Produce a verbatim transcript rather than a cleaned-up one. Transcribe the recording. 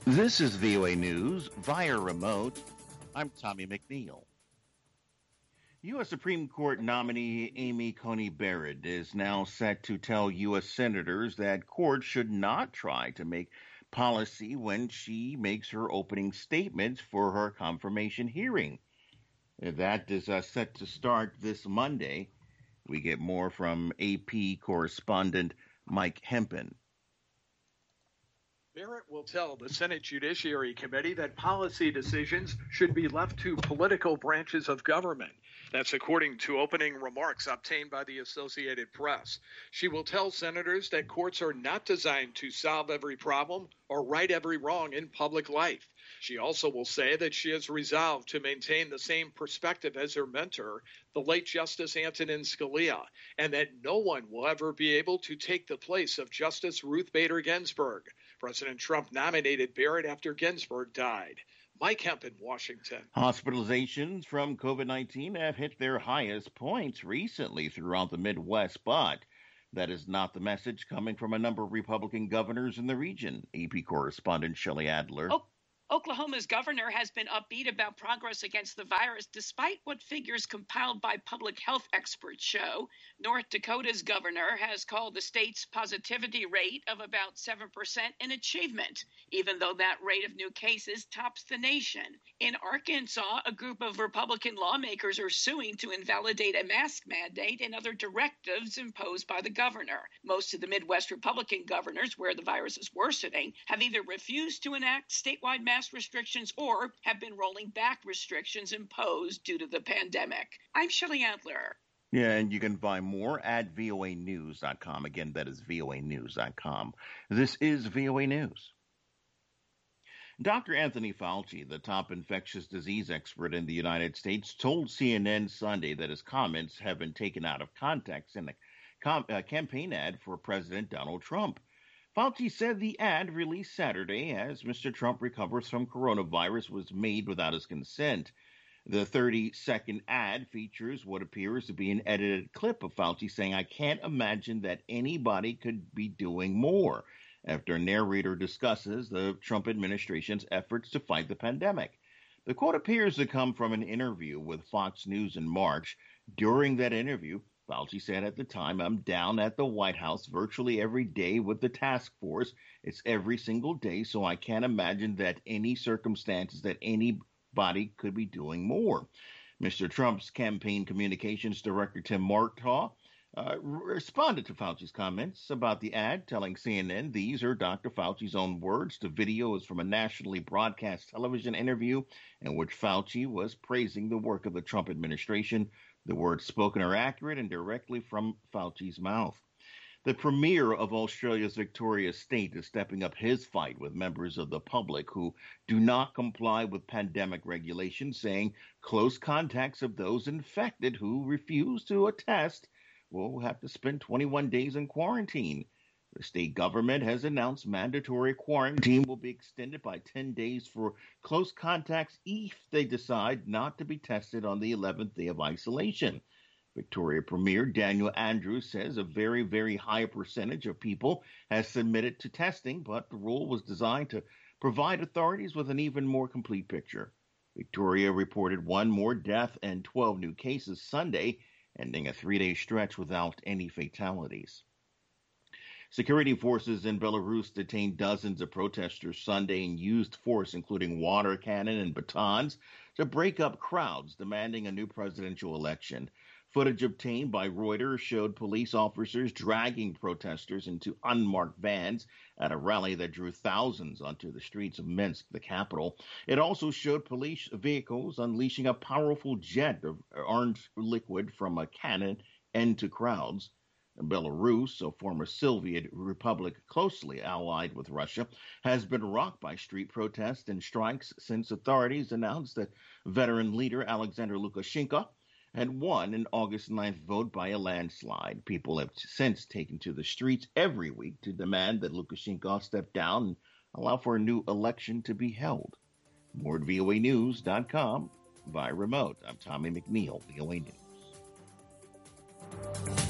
This is V O A News via remote. I'm Tommy McNeil. U S. Supreme Court nominee Amy Coney Barrett is now set to tell U S senators that courts should not try to make policy when she makes her opening statements for her confirmation hearing. That is uh, set to start this Monday. We get more from A P correspondent Mike Hempen. Barrett will tell the Senate Judiciary Committee that policy decisions should be left to political branches of government. That's according to opening remarks obtained by the Associated Press. She will tell senators that courts are not designed to solve every problem or right every wrong in public life. She also will say that she has resolved to maintain the same perspective as her mentor, the late Justice Antonin Scalia, and that no one will ever be able to take the place of Justice Ruth Bader Ginsburg. President Trump nominated Barrett after Ginsburg died. Mike Hemp in Washington. Hospitalizations from COVID nineteen have hit their highest points recently throughout the Midwest, but that is not the message coming from a number of Republican governors in the region. A P correspondent Shelley Adler. Oh. Oklahoma's governor has been upbeat about progress against the virus, despite what figures compiled by public health experts show. North Dakota's governor has called the state's positivity rate of about seven percent an achievement, even though that rate of new cases tops the nation. In Arkansas, a group of Republican lawmakers are suing to invalidate a mask mandate and other directives imposed by the governor. Most of the Midwest Republican governors, where the virus is worsening, have either refused to enact statewide mask restrictions or have been rolling back restrictions imposed due to the pandemic. I'm Shelley Adler. Yeah, and you can find more at V O A news dot com. Again, that is V O A news dot com. This is V O A News. Doctor Anthony Fauci, the top infectious disease expert in the United States, told C N N Sunday that his comments have been taken out of context in a, com- a campaign ad for President Donald Trump. Fauci said the ad released Saturday as Mister Trump recovers from coronavirus was made without his consent. The thirty-second ad features what appears to be an edited clip of Fauci saying, "I can't imagine that anybody could be doing more," after a narrator discusses the Trump administration's efforts to fight the pandemic. The quote appears to come from an interview with Fox News in March. During that interview, Fauci said at the time, "I'm down at the White House virtually every day with the task force. It's every single day, so I can't imagine that any circumstances that anybody could be doing more." Mister Trump's campaign communications director, Tim Murtaugh, uh, responded to Fauci's comments about the ad, telling C N N these are Doctor Fauci's own words. The video is from a nationally broadcast television interview in which Fauci was praising the work of the Trump administration. The words spoken are accurate and directly from Fauci's mouth. The Premier of Australia's Victoria State is stepping up his fight with members of the public who do not comply with pandemic regulations, saying close contacts of those infected who refuse to attest will have to spend twenty-one days in quarantine. The state government has announced mandatory quarantine will be extended by ten days for close contacts if they decide not to be tested on the eleventh day of isolation. Victoria Premier Daniel Andrews says a very, very high percentage of people has submitted to testing, but the rule was designed to provide authorities with an even more complete picture. Victoria reported one more death and twelve new cases Sunday, ending a three-day stretch without any fatalities. Security forces in Belarus detained dozens of protesters Sunday and used force, including water cannon and batons, to break up crowds demanding a new presidential election. Footage obtained by Reuters showed police officers dragging protesters into unmarked vans at a rally that drew thousands onto the streets of Minsk, the capital. It also showed police vehicles unleashing a powerful jet of orange liquid from a cannon into crowds. Belarus, a former Soviet republic closely allied with Russia, has been rocked by street protests and strikes since authorities announced that veteran leader Alexander Lukashenko had won an August ninth vote by a landslide. People have since taken to the streets every week to demand that Lukashenko step down and allow for a new election to be held. More at V O A news dot com via remote. I'm Tommy McNeil, V O A News.